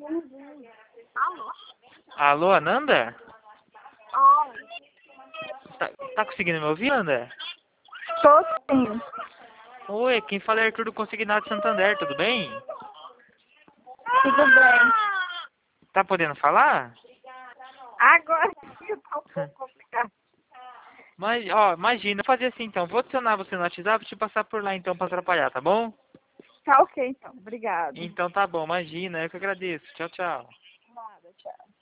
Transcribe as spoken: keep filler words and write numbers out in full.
Alô? Alô, Ananda? Oi. Tá, tá conseguindo me ouvir, Ananda? Tô sim. Oi, quem fala é Arthur do Consignado Santander, tudo bem? Tudo bem. Tá podendo falar? Agora sim tá um pouco complicado. Mas, ó, imagina, eu fazer assim então, vou adicionar você no WhatsApp e te passar por lá então pra atrapalhar, tá bom? Tá ok então. Obrigada. Então tá bom, imagina, eu que agradeço. Tchau, tchau. Nada, tchau.